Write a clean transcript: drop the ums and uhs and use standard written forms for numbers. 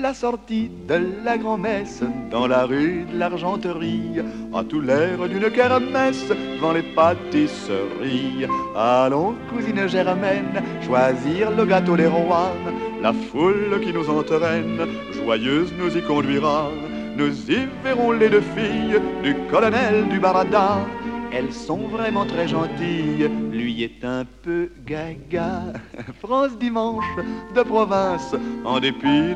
la sortie de la grand-messe dans la rue de l'Argenterie a tout l'air d'une kermesse devant les pâtisseries. Allons, cousine Germaine, choisir le gâteau des rois. La foule qui nous entraîne, joyeuse nous y conduira. Nous y verrons les deux filles du colonel du Barada. Elles sont vraiment très gentilles, lui est un peu gaga. France dimanche de province, en dépit